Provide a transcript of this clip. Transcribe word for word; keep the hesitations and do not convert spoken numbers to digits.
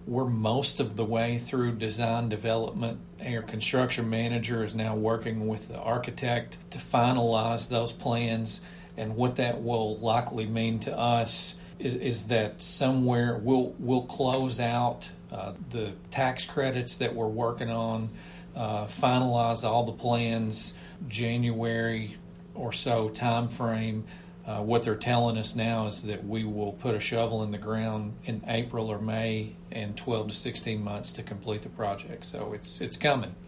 we're most of the way through design development. Our construction manager is now working with the architect to finalize those plans, and what that will likely mean to us is, is that somewhere we'll we'll close out uh, the tax credits that we're working on, uh, finalize all the plans January or so time frame. Uh, what they're telling us now is that we will put a shovel in the ground in April or May, and twelve to sixteen months to complete the project. So it's it's coming.